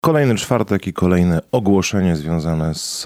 Kolejny czwartek i kolejne ogłoszenie związane z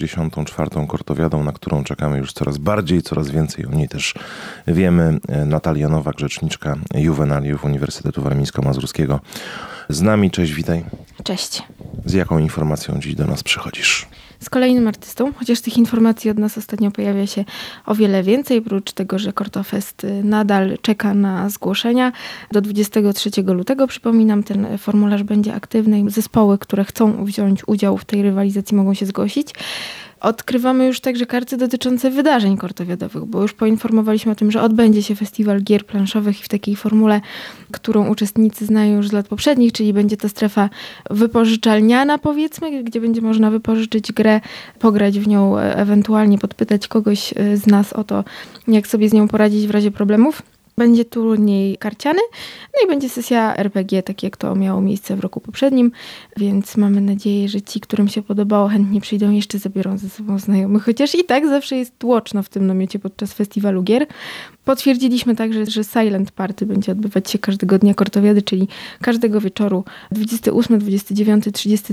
64. Kortowiadą, na którą czekamy już coraz bardziej, coraz więcej o niej też wiemy. Natalia Nowak, rzeczniczka Juwenaliów Uniwersytetu Warmińsko-Mazurskiego. Z nami, cześć, witaj. Cześć. Z jaką informacją dziś do nas przychodzisz? Z kolejnym artystą, chociaż tych informacji od nas ostatnio pojawia się o wiele więcej, oprócz tego, że Kortofest nadal czeka na zgłoszenia. Do 23 lutego, przypominam, ten formularz będzie aktywny. Zespoły, które chcą wziąć udział w tej rywalizacji, mogą się zgłosić. Odkrywamy już także karty dotyczące wydarzeń kortowiadowych, bo już poinformowaliśmy o tym, że odbędzie się festiwal gier planszowych i w takiej formule, którą uczestnicy znają już z lat poprzednich, czyli będzie to strefa wypożyczalniana, powiedzmy, gdzie będzie można wypożyczyć grę, pograć w nią, ewentualnie podpytać kogoś z nas o to, jak sobie z nią poradzić w razie problemów. Będzie turniej karciany, no i będzie sesja RPG, tak jak to miało miejsce w roku poprzednim, więc mamy nadzieję, że ci, którym się podobało, chętnie przyjdą, jeszcze zabiorą ze sobą znajomych, chociaż i tak zawsze jest tłoczno w tym namiocie podczas festiwalu gier. Potwierdziliśmy także, że Silent Party będzie odbywać się każdego dnia Kortowiady, czyli każdego wieczoru 28, 29, 30,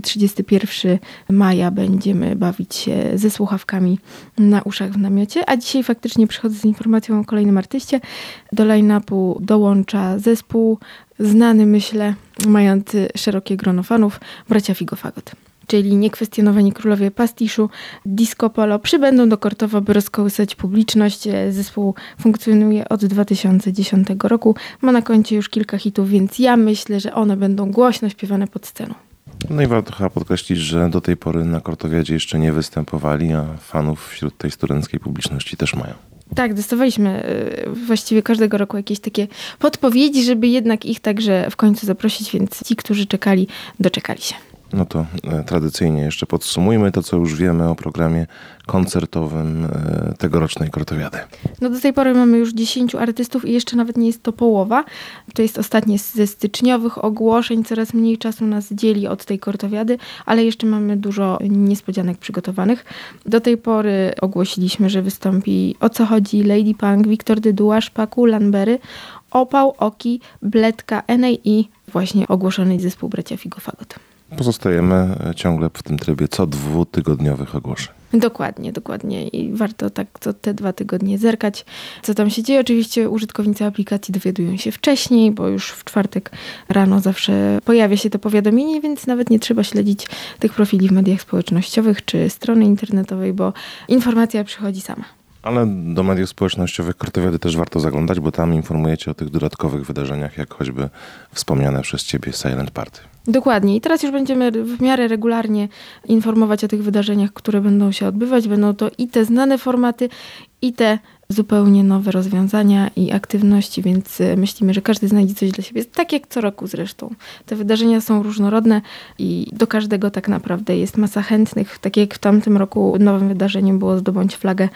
31 maja będziemy bawić się ze słuchawkami na uszach w namiocie, a dzisiaj faktycznie przychodzę z informacją o kolejnym artyście. Do line-upu dołącza zespół znany, myślę, mający szerokie grono fanów, bracia Figofagot. Czyli niekwestionowani królowie pastiszu, disco polo, przybędą do Kortowa, by rozkołysać publiczność. Zespół funkcjonuje od 2010 roku, ma na koncie już kilka hitów, więc ja myślę, że one będą głośno śpiewane pod sceną. No i warto chyba podkreślić, że do tej pory na Kortowiadzie jeszcze nie występowali, a fanów wśród tej studenckiej publiczności też mają. Tak, dostawaliśmy właściwie każdego roku jakieś takie podpowiedzi, żeby jednak ich także w końcu zaprosić, więc ci, którzy czekali, doczekali się. No to tradycyjnie jeszcze podsumujmy to, co już wiemy o programie koncertowym tegorocznej Kortowiady. No do tej pory mamy już 10 artystów i jeszcze nawet nie jest to połowa. To jest ostatnie ze styczniowych ogłoszeń. Coraz mniej czasu nas dzieli od tej Kortowiady, ale jeszcze mamy dużo niespodzianek przygotowanych. Do tej pory ogłosiliśmy, że wystąpi O co chodzi, Lady Punk, Wiktor Dyduła, Szpaku, Lanbery, Opał, Oki, Bledka, NAI, właśnie ogłoszony zespół bracia Figofagot. Pozostajemy ciągle w tym trybie co dwutygodniowych ogłoszeń. Dokładnie. I warto tak co te 2 tygodnie zerkać, co tam się dzieje. Oczywiście użytkownicy aplikacji dowiadują się wcześniej, bo już w czwartek rano zawsze pojawia się to powiadomienie, więc nawet nie trzeba śledzić tych profili w mediach społecznościowych czy strony internetowej, bo informacja przychodzi sama. Ale do mediów społecznościowych Kortowiady też warto zaglądać, bo tam informujecie o tych dodatkowych wydarzeniach, jak choćby wspomniane przez Ciebie Silent Party. Dokładnie. I teraz już będziemy w miarę regularnie informować o tych wydarzeniach, które będą się odbywać. Będą to i te znane formaty, i te zupełnie nowe rozwiązania i aktywności, więc myślimy, że każdy znajdzie coś dla siebie. Tak jak co roku zresztą. Te wydarzenia są różnorodne i do każdego tak naprawdę jest masa chętnych. Tak jak w tamtym roku nowym wydarzeniem było Zdobądź flagę,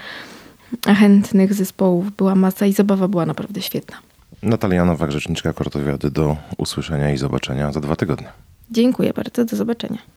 a chętnych zespołów była masa i zabawa była naprawdę świetna. Natalia Nowak, rzeczniczka Kortowiady, do usłyszenia i zobaczenia za 2 tygodnie. Dziękuję bardzo, do zobaczenia.